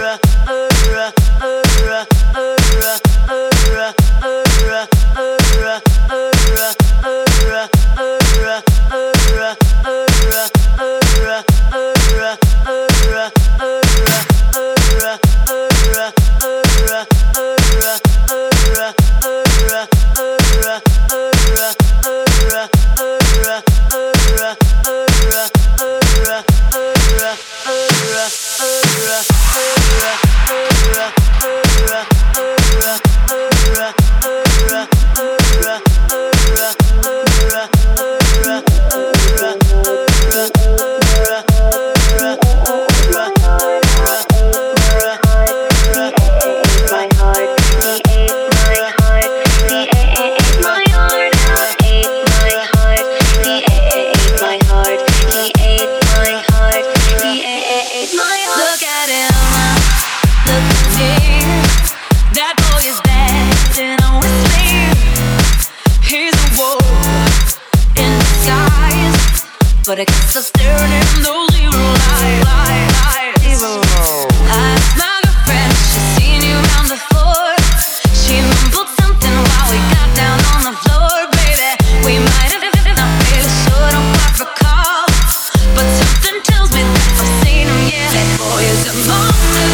But I guess I'm staring in those zero lights. I asked my girlfriend, she's seen you around before. She mumbled something while we got down on the floor. Baby, we might have not really sure, don't quite recall, but something tells me that I've seen him, yeah. That boy is a monster.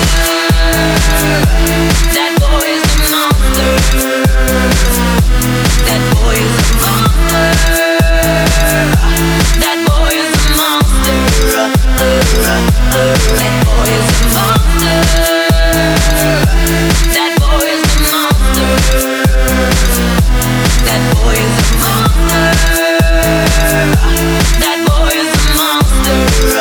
That boy is a monster. That boy is a monster. That boy is a monster. That boy is a monster. That boy is a monster. That boy is a monster. That boy is a monster.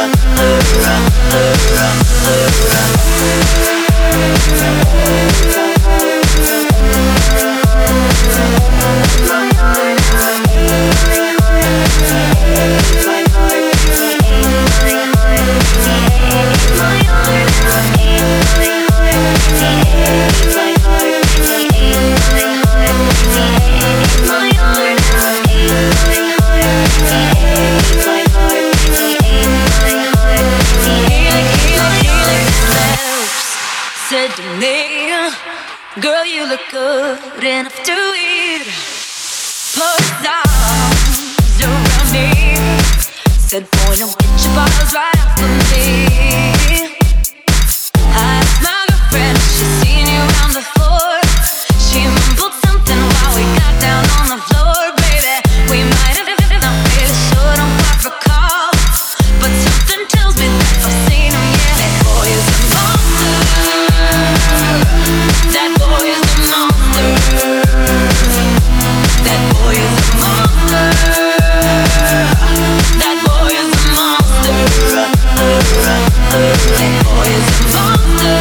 Said to me, girl, you look good enough to eat. Put his arms around me. Said, boy, don't get your balls right off of me. I asked my girlfriend, she's seen you around before. She mumbled something while we got down on the floor. Baby, we might have not really sure, don't quite recall, but something tells me that I've seen him, yeah. That boy is a monster. That boy is a monster. That boy is a monster. That boy is a monster. That boy is a monster.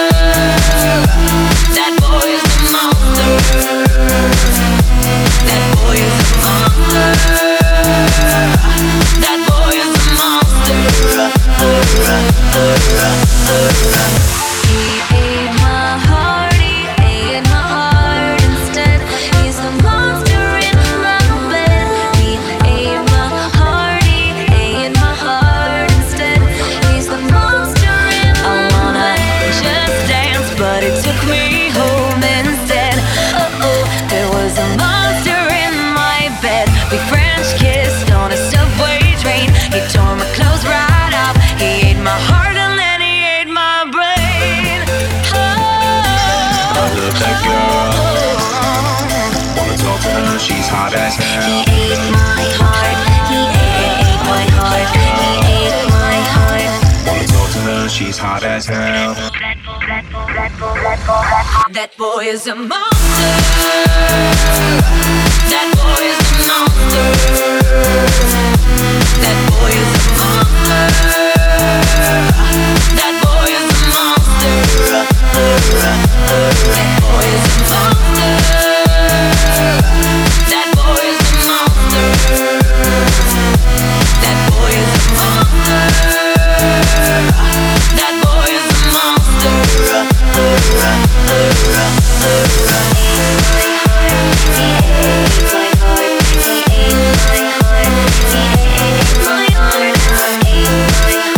That boy is a monster. That boy is a monster. That boy is a monster. He ate my heart, he ate my heart instead. He's a monster in my bed. He ate my heart, he ate my heart instead. He's the monster in my bed. I wanna just dance, but it took me home instead. Oh, there was a monster in my bed. We French kissed on a subway train. He tore my clothes right off. He ate my heart and then he ate my brain. I love that girl. Wanna talk to her, she's hot as hell. He ate my heart. He ate my heart. He ate my heart. Wanna talk to her, she's hot as hell. That boy is a monster. That boy is a monster. That boy is a monster. That boy is a monster. That boy is a monster. That boy is a monster. That boy is a monster. That boy is a monster. My heart.